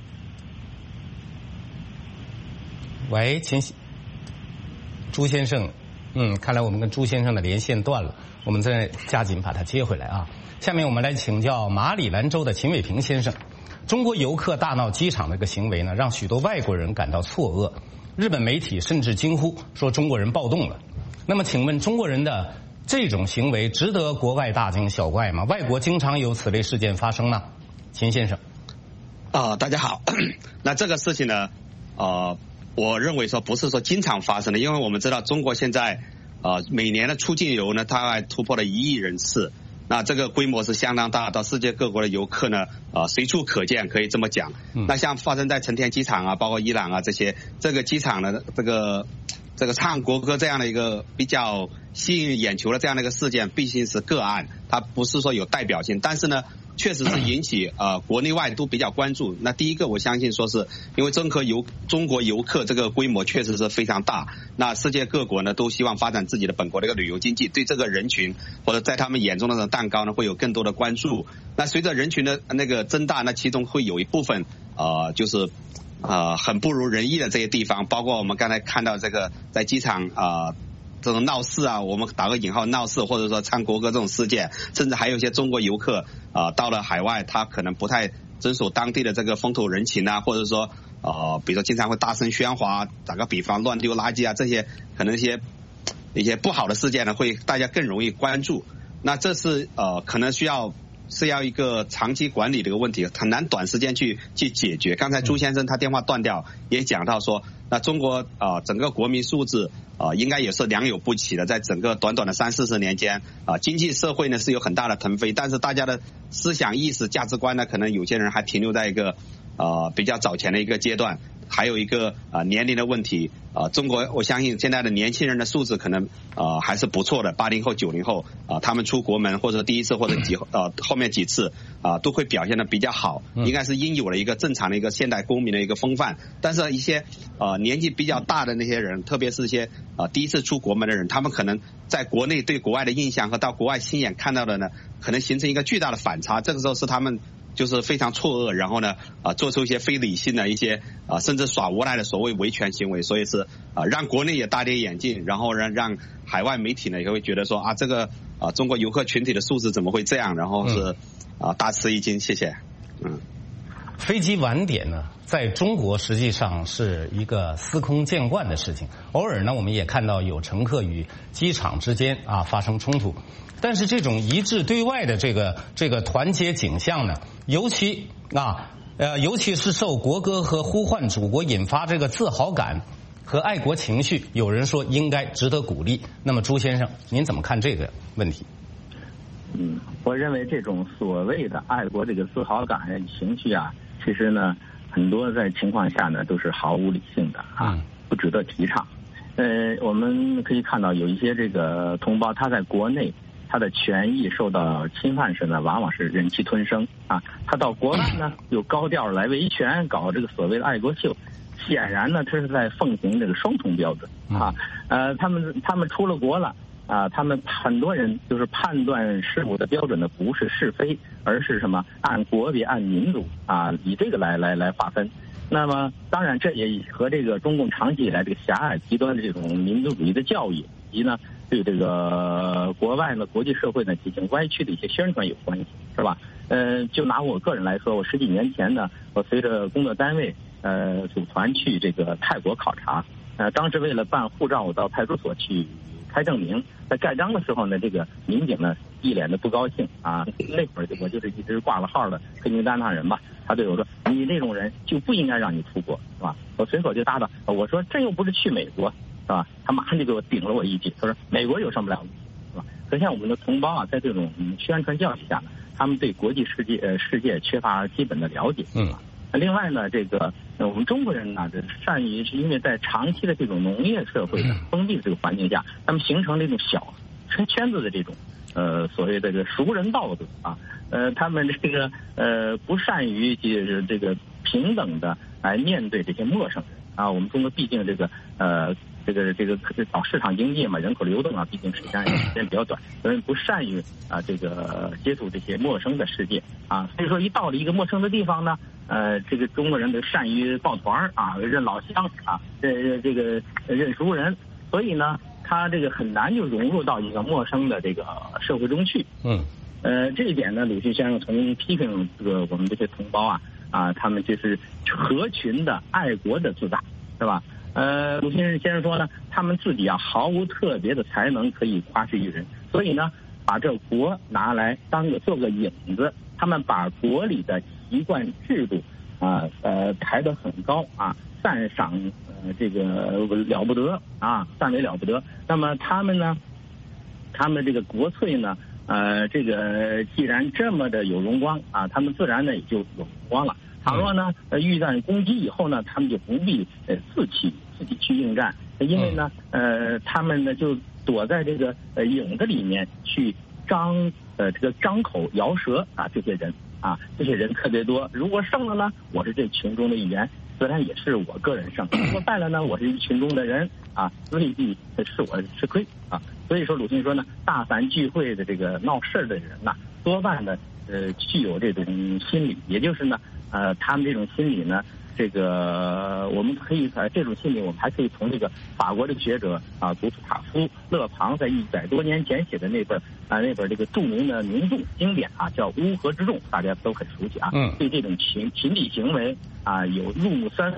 喂，请朱先生，看来我们跟朱先生的连线断了，我们再加紧把他接回来啊。下面我们来请教马里兰州的秦伟平先生。中国游客大闹机场的这个行为呢，让许多外国人感到错愕，日本媒体甚至惊呼说中国人暴动了。那么请问中国人的这种行为值得国外大惊小怪吗？外国经常有此类事件发生吗？秦先生。 大家好。那这个事情呢，我认为说不是说经常发生的，因为我们知道中国现在每年的出境游呢，大概突破了1亿人次。那这个规模是相当大，到世界各国的游客呢，随处可见，可以这么讲。那像发生在成田机场包括伊朗这个机场的这个唱国歌这样的一个比较吸引眼球的这样的一个事件，毕竟是个案，它不是说有代表性，但是呢，确实是引起国内外都比较关注。那第一个，我相信说是因为中国游客这个规模确实是非常大，那世界各国呢都希望发展自己的本国的一个旅游经济，对这个人群或者在他们眼中的这种蛋糕呢会有更多的关注。那随着人群的那个增大，那其中会有一部分就是很不如人意的这些地方，包括我们刚才看到这个在机场这种闹事我们打个引号闹事，或者说唱国歌这种事件，甚至还有一些中国游客到了海外，他可能不太遵守当地的这个风土人情或者说比如说经常会大声喧哗，打个比方乱丢垃圾这些可能一些不好的事件呢，会大家更容易关注。那这是可能是要一个长期管理的一个问题，很难短时间去解决。刚才朱先生他电话断掉也讲到说，那中国整个国民素质应该也是良莠不齐的，在整个短短的30-40年间经济社会呢是有很大的腾飞，但是大家的思想意识价值观呢，可能有些人还停留在一个比较早前的一个阶段。还有一个年龄的问题中国我相信现在的年轻人的素质可能还是不错的，80后90后他们出国门或者第一次或者后面几次都会表现得比较好，应该是应有的一个正常的一个现代公民的一个风范。但是一些年纪比较大的那些人，特别是一些第一次出国门的人，他们可能在国内对国外的印象和到国外亲眼看到的呢，可能形成一个巨大的反差，这个时候是他们就是非常错愕，然后呢做出一些非理性的一些甚至耍无赖的所谓维权行为，所以是让国内也大跌眼镜，然后让海外媒体呢也会觉得说这个中国游客群体的素质怎么会这样，然后是大吃一惊。谢谢。 飞机晚点呢，在中国实际上是一个司空见惯的事情，偶尔呢我们也看到有乘客与机场之间发生冲突。但是这种一致对外的这个团结景象呢，尤其是受国歌和呼唤祖国引发这个自豪感和爱国情绪，有人说应该值得鼓励。那么朱先生，您怎么看这个问题？ 我认为这种所谓的爱国这个自豪感情绪其实呢很多在情况下呢都是毫无理性的不值得提倡。我们可以看到有一些这个同胞他在国内他的权益受到侵犯时呢，往往是忍气吞声他到国外呢有高调来维权，搞这个所谓的爱国秀，显然呢他是在奉行这个双重标准他们出了国了他们很多人就是判断事物的标准呢不是是非，而是什么按国别按民族以这个来划分。那么当然这也和这个中共长期以来这个狭隘极端的这种民族主义的教育，以及呢对这个国外呢国际社会呢进行歪曲的一些宣传有关系，是吧？就拿我个人来说，我10几年前呢，我随着工作单位组团去这个泰国考察，当时为了办护照，我到派出所去开证明，在盖章的时候呢，这个民警呢一脸的不高兴那会儿我就是一直挂了号的黑名单上人吧，他对我说：“你这种人就不应该让你出国，是吧？”我随口就答道：“我说这又不是去美国，是吧？”他马上就给我顶了我一记，他说：“美国有什么了不起，是吧？”可见我们的同胞在这种宣传教育下呢，他们对国际世界缺乏基本的了解。另外呢，这个我们中国人呢，这善于是因为在长期的这种农业社会的封闭的这个环境下，他们形成这种小圈子的这种所谓的这个熟人道德啊，他们这个不善于就是这个平等的来面对这些陌生人啊。我们中国毕竟这个搞市场经济嘛，人口流动啊，毕竟时间比较短，所以不善于这个接触这些陌生的世界啊。所以说一到了一个陌生的地方呢，这个中国人都善于抱团啊，认老乡啊，这个认熟人，所以呢，他这个很难就融入到一个陌生的这个社会中去。这一点呢，鲁迅先生从批评这个我们这些同胞他们就是合群的爱国的自大，是吧？鲁迅先生说呢，他们自己毫无特别的才能可以夸示于人，所以呢，把这国拿来做个影子，他们把国里的习惯制度抬得很高啊，赞赏这个了不得啊，赞为了不得。那么他们这个国粹呢，这个既然这么的有荣光啊，他们自然呢也就有荣光了。倘若呢遇到攻击以后呢，他们就不必自己去应战，因为呢他们呢就躲在这个影子里面去张口摇舌啊，这些人特别多。如果胜了呢，我是这群中的一员，自然也是我个人胜；如果败了呢，我是一群中的人啊，未必是我吃亏啊。所以说鲁迅说呢，大凡聚会的这个闹事的人呐，多半呢具有这种心理，也就是呢他们这种心理呢，这个我们可以这种心理，我们还可以从这个法国的学者古斯塔夫勒庞在100多年前写的那本这个著名的名著经典叫《乌合之众》，大家都很熟悉啊。对这种群体行为有入木三。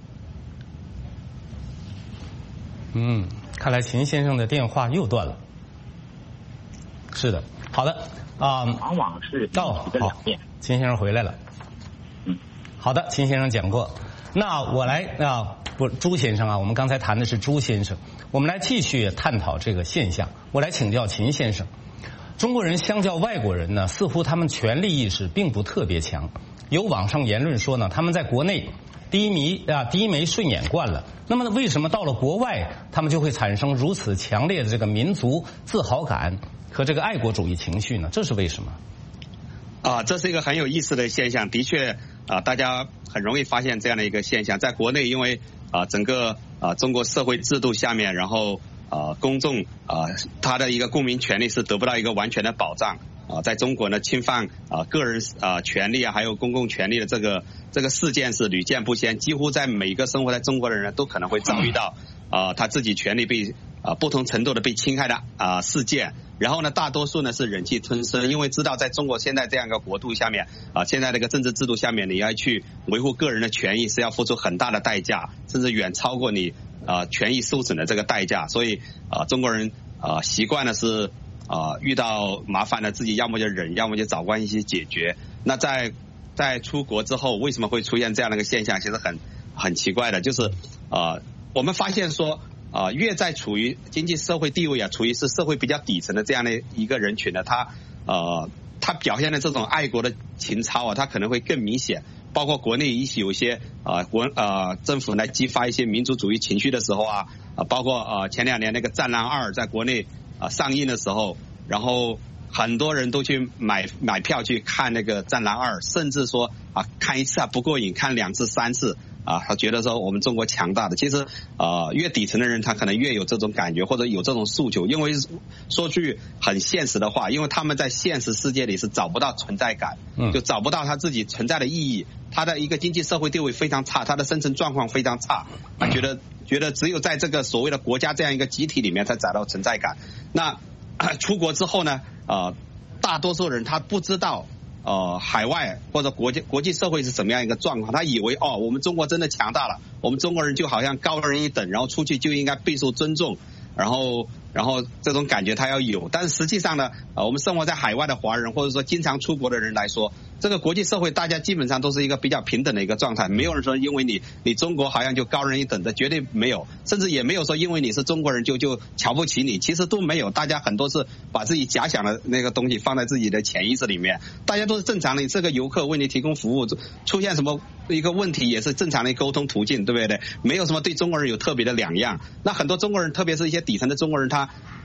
看来秦先生的电话又断了。是的，好的往往是好，秦先生回来了。好的，秦先生讲过。那我来朱先生我们刚才谈的是朱先生，我们来继续探讨这个现象。我来请教秦先生，中国人相较外国人呢，似乎他们权力意识并不特别强。有网上言论说呢，他们在国内第一枚顺眼惯了，那么为什么到了国外，他们就会产生如此强烈的这个民族自豪感和这个爱国主义情绪呢？这是为什么？ 这是一个很有意思的现象，的确大家很容易发现这样的一个现象。在国内，因为整个中国社会制度下面，然后公众他的一个公民权利是得不到一个完全的保障在中国呢，侵犯个人权利还有公共权利的这个事件是屡见不鲜，几乎在每一个生活在中国的人都可能会遭遇到他自己权利被不同程度的被侵害的事件。然后呢，大多数呢是忍气吞声，因为知道在中国现在这样一个国度下面现在这个政治制度下面，你要去维护个人的权益是要付出很大的代价，甚至远超过你权益受损的这个代价。所以中国人习惯的是遇到麻烦呢，自己要么就忍，要么就找关系解决。那在出国之后，为什么会出现这样的一个现象？其实很奇怪的，就是我们发现说越在处于经济社会地位处于是社会比较底层的这样的一个人群呢，他表现的这种爱国的情操他可能会更明显。包括国内有一些政府来激发一些民族主义情绪的时候包括前2年那个《战狼2》在国内上映的时候，然后很多人都去买票去看那个《战狼2》，甚至说看一次不过瘾，看2次3次他觉得说我们中国强大的。其实越底层的人他可能越有这种感觉或者有这种诉求，因为说句很现实的话，因为他们在现实世界里是找不到存在感，就找不到他自己存在的意义，他的一个经济社会地位非常差，他的生存状况非常差，他觉得只有在这个所谓的国家这样一个集体里面才找到存在感。那出国之后呢大多数人他不知道海外或者国际社会是什么样一个状况，他以为我们中国真的强大了，我们中国人就好像高人一等，然后出去就应该备受尊重，然后这种感觉他要有。但是实际上呢我们生活在海外的华人或者说经常出国的人来说，这个国际社会大家基本上都是一个比较平等的一个状态，没有人说因为你中国好像就高人一等的，绝对没有，甚至也没有说因为你是中国人就瞧不起你，其实都没有。大家很多是把自己假想的那个东西放在自己的潜意识里面，大家都是正常的，你这个游客为你提供服务，出现什么一个问题也是正常的沟通途径，对不对？没有什么对中国人有特别的两样。那很多中国人特别是一些底层的中国人，他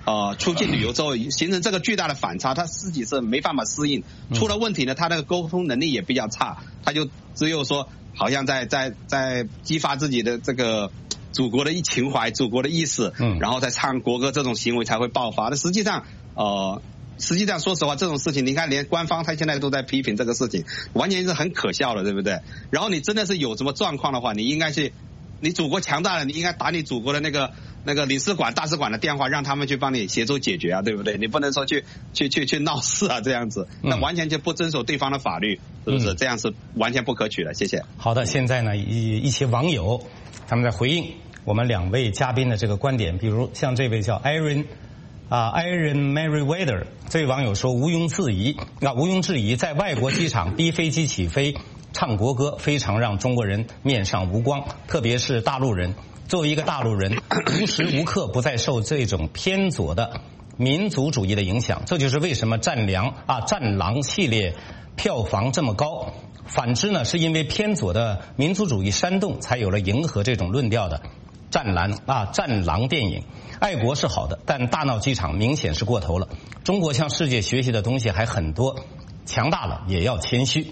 出境旅游之后形成这个巨大的反差，他自己是没办法适应，出了问题呢，他那个沟通能力也比较差，他就只有说好像在激发自己的这个祖国的情怀、祖国的意识，然后再唱国歌这种行为才会爆发。那实际上说实话，这种事情你看连官方他现在都在批评这个事情，完全是很可笑的，对不对？然后你真的是有什么状况的话，你应该去，你祖国强大了，你应该打你祖国的那个领事馆、大使馆的电话，让他们去帮你协助解决啊，对不对？你不能说去闹事啊，这样子，那完全就不遵守对方的法律，是不是？这样是完全不可取的。谢谢。 好的，现在呢，一些网友他们在回应我们2位嘉宾的这个观点，比如像这位叫 Iron Meriwether 这位网友说，毋庸置疑，在外国机场逼飞机起飞唱国歌，非常让中国人面上无光，特别是大陆人。作为一个大陆人，无时无刻不在受这种偏左的民族主义的影响，这就是为什么战狼系列票房这么高。反之呢，是因为偏左的民族主义煽动，才有了迎合这种论调的战狼电影。爱国是好的，但大闹机场明显是过头了。中国向世界学习的东西还很多，强大了也要谦虚。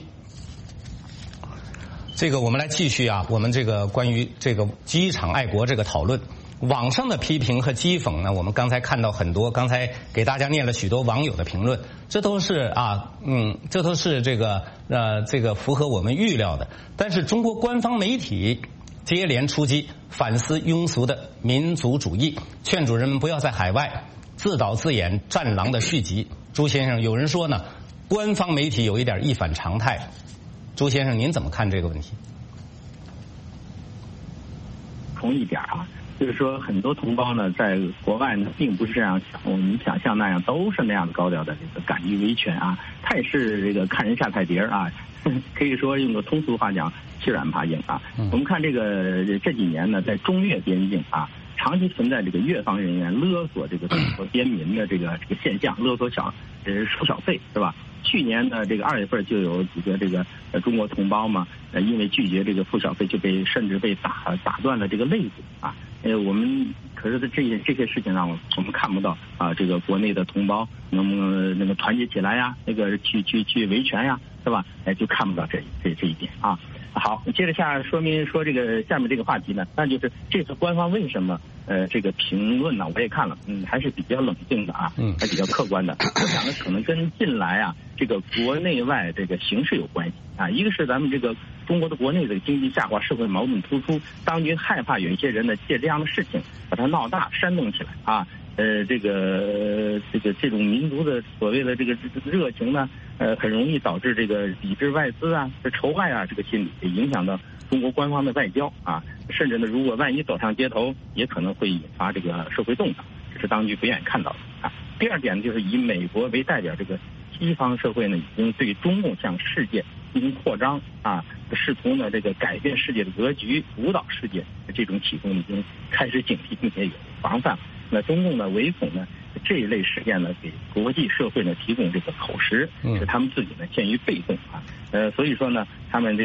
这个我们来继续我们这个关于这个机场爱国这个讨论。网上的批评和讥讽呢，我们刚才看到很多，刚才给大家念了许多网友的评论，这都是这个符合我们预料的。但是中国官方媒体接连出击，反思庸俗的民族主义，劝主人们不要在海外自导自演战狼的续集。朱先生，有人说呢，官方媒体有一点一反常态。朱先生，您怎么看这个问题？ 同一点就是说很多同胞呢，在国外呢，并不是这样我们想象那样，都是那样的高调的这个敢于维权他也是这个看人下菜碟可以说用个通俗话讲，欺软怕硬我们看这几年呢，在中越边境长期存在这个越方人员勒索这个中国边民的这个现象，勒索收小费是吧？去年的这个2月份就有几个这个中国同胞嘛，因为拒绝这个付小费，就甚至被打断了这个肋骨我们可是这些事情上，我们看不到这个国内的同胞能不能那个团结起来那个去维权是吧？就看不到这一点好，接着说这个下面这个话题呢，那就是这次官方为什么这个评论呢？我也看了，还是比较冷静的还比较客观的。我想呢，可能跟近来这个国内外这个形势有关系一个是咱们这个中国的国内的经济下滑，社会矛盾突出，当局害怕有一些人呢借这样的事情把它闹大煽动起来这种民族的所谓的这个热情呢，很容易导致这个抵制外资仇外这个心理，也影响到中国官方的外交甚至呢，如果万一走上街头，也可能会引发这个社会动荡，这是当局不愿意看到的第二点就是以美国为代表，这个西方社会呢，已经对中共向世界进行扩张试图呢这个改变世界的格局，主导世界这种启动已经开始警惕，并且有防范。那中共呢唯恐呢这一类事件呢给国际社会呢提供这个口实，使他们自己呢陷于被动所以说呢，他们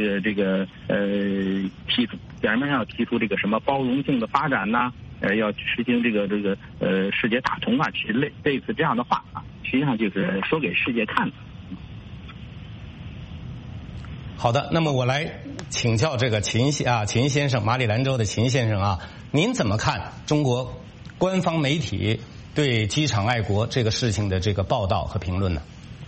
表面上提出这个什么包容性的发展要实行这个世界大同类似这样的话实际上就是说给世界看的。 好的，那么我来请教这个秦先生，马里兰州的秦先生您怎么看中国官方媒体对机场爱国这个事情的这个报道和评论呢？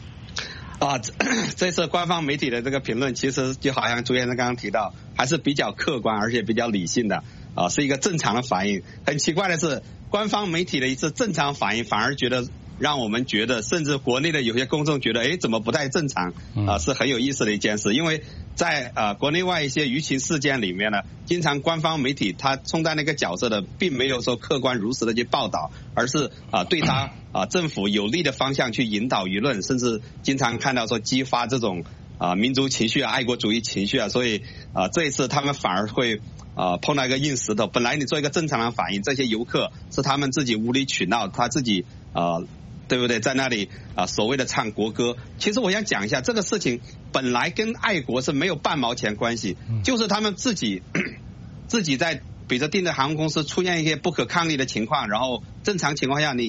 这次官方媒体的这个评论，其实就好像朱先生刚刚提到，还是比较客观而且比较理性的是一个正常的反应。很奇怪的是，官方媒体的一次正常反应，反而让我们觉得，甚至国内的有些公众觉得，怎么不太正常是很有意思的一件事。因为在国内外一些舆情事件里面呢，经常官方媒体他充当那个角色的，并没有说客观如实的去报道，而是对他政府有利的方向去引导舆论，甚至经常看到说激发这种民族情绪爱国主义情绪所以这一次他们反而会碰到一个硬石头。本来你做一个正常的反应，这些游客是他们自己无理取闹，他自己对不对？在那里所谓的唱国歌，其实我想讲一下，这个事情本来跟爱国是没有半毛钱关系，就是他们自己在比如说订的航空公司出现一些不可抗力的情况，然后正常情况下你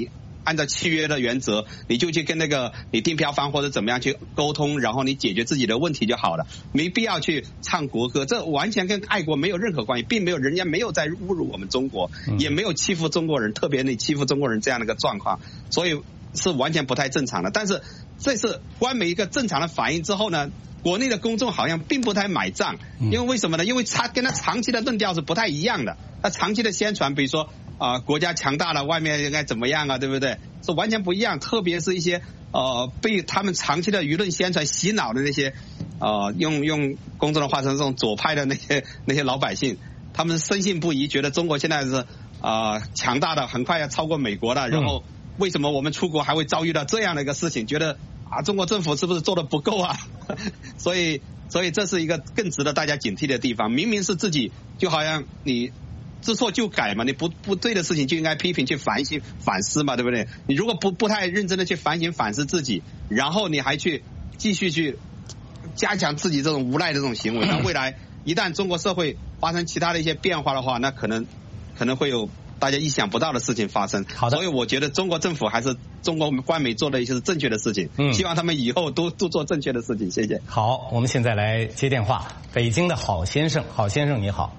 按照契约的原则，你就去跟那个你订票方或者怎么样去沟通，然后你解决自己的问题就好了，没必要去唱国歌，这完全跟爱国没有任何关系，并没有人家没有在侮辱我们中国，也没有欺负中国人，特别你欺负中国人这样的一个状况，所以是完全不太正常的。但是这是官媒一个正常的反应之后呢，国内的公众好像并不太买账，因为什么呢？因为他跟他长期的论调是不太一样的。他长期的宣传，比如说国家强大了，外面应该怎么样啊，对不对？是完全不一样。特别是一些被他们长期的舆论宣传洗脑的那些用公众的话称这种左派的那些老百姓，他们深信不疑，觉得中国现在是强大的，很快要超过美国了。然后为什么我们出国还会遭遇到这样的一个事情？觉得中国政府是不是做的不够啊？所以这是一个更值得大家警惕的地方。明明是自己，就好像你知错就改嘛，你不对的事情就应该批评，去反省反思嘛，对不对？你如果不太认真的去反省反思自己，然后你还去继续去加强自己这种无赖的这种行为，那未来一旦中国社会发生其他的一些变化的话，那可能会有大家意想不到的事情发生。好的，所以我觉得中国政府还是中国官媒做的一些是正确的事情，希望他们以后都做正确的事情。谢谢。 好，我们现在来接电话。北京的郝先生，郝先生你好。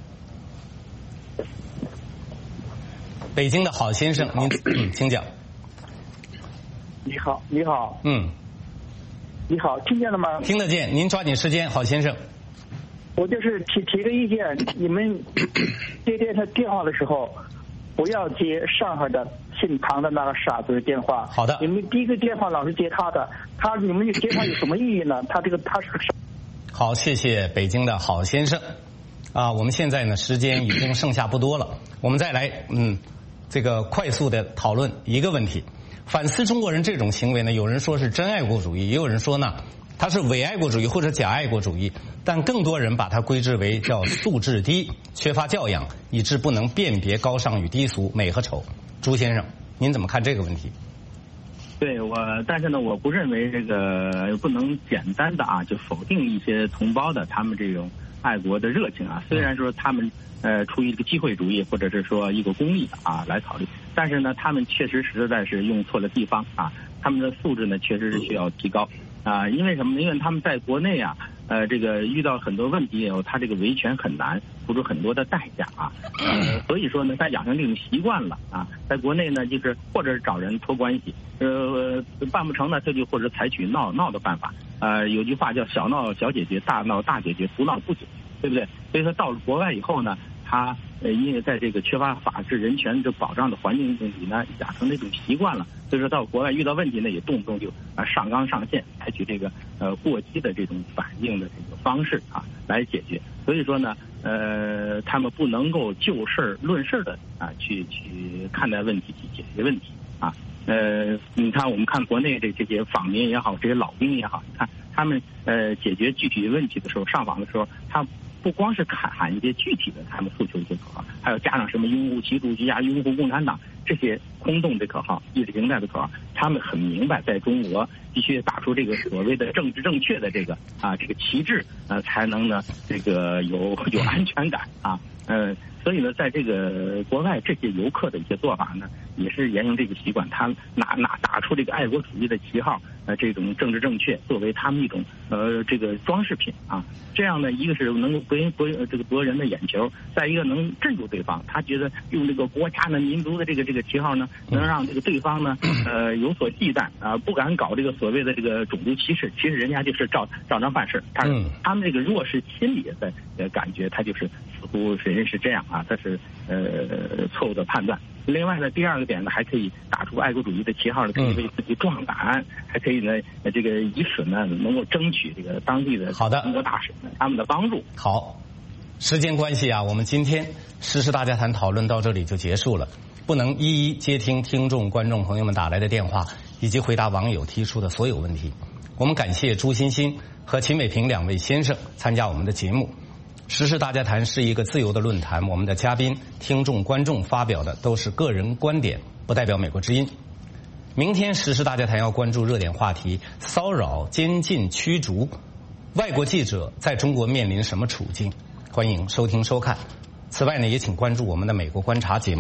北京的郝先生，您请讲。 你好，你好。你好，听见了吗？ 听得见，您抓紧时间，郝先生。 我就是提个意见，你们接电话的时候，不要接上海的姓唐的那个傻子的电话。 好的。 你们第一个电话老是接他的，你们接他有什么意义呢？他是个傻。 好，谢谢北京的郝先生。我们现在呢时间已经剩下不多了，我们再来这个快速的讨论一个问题。反思中国人这种行为呢，有人说是真爱国主义，也有人说呢它是伪爱国主义或者假爱国主义，但更多人把它归之为叫素质低，缺乏教养，以致不能辨别高尚与低俗、美和丑。朱先生，您怎么看这个问题？ 对但是呢，我不认为这个不能简单的就否定一些同胞的他们这种爱国的热情虽然说他们出于一个机会主义或者是说一个公益来考虑，但是呢，他们确实实在是用错了地方他们的素质呢确实是需要提高因为什么呢？因为他们在国内这个遇到很多问题以后，他这个维权很难，付出很多的代价所以说呢，他养成这种习惯了在国内呢，就是或者是找人托关系，办不成呢，他就或者采取闹的办法有句话叫小闹小解决，大闹大解决，不闹不解决，对不对？所以说到了国外以后呢，他因为在这个缺乏法治人权的保障的环境里呢，养成那种习惯了，所以说到国外遇到问题呢，也动不动就上纲上线，采取这个过激的这种反应的这个方式来解决。所以说呢，他们不能够就事论事的去看待问题，去解决问题你看我们看国内这些访民也好，这些老兵也好，你看他们解决具体问题的时候，上访的时候，他不光是喊一些具体的他们诉求一些口号，还要加上什么拥护习主席拥护共产党这些空洞的口号、意识形态的口号，他们很明白，在中国必须打出这个所谓的政治正确的这个旗帜才能呢这个有安全感所以呢，在这个国外这些游客的一些做法呢，也是沿用这个习惯，他打出这个爱国主义的旗号，这种政治正确作为他们一种这个装饰品这样呢，一个是能够博人的眼球，再一个能镇住对方，他觉得用这个国家的民族的这个旗号呢，能让这个对方呢有所忌惮不敢搞这个所谓的这个种族歧视，其实人家就是照章办事，他们这个弱势心理的感觉，他就是似乎人是这样他是错误的判断。另外呢，第二个点呢，还可以打出爱国主义的旗号呢，可以为自己壮胆，还可以呢，这个以此呢，能够争取这个当地的中国大使们他们的帮助。 好，时间关系我们今天时事大家谈讨论到这里就结束了，不能一一接听听众观众朋友们打来的电话，以及回答网友提出的所有问题。我们感谢朱欣欣和秦伟平两位先生参加我们的节目。时事大家谈是一个自由的论坛，我们的嘉宾、听众、观众发表的都是个人观点，不代表美国之音。明天时事大家谈要关注热点话题：骚扰、监禁、驱逐，外国记者在中国面临什么处境？欢迎收听收看。此外呢，也请关注我们的美国观察节目。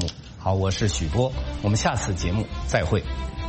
好，我是许波，我们下次节目再会。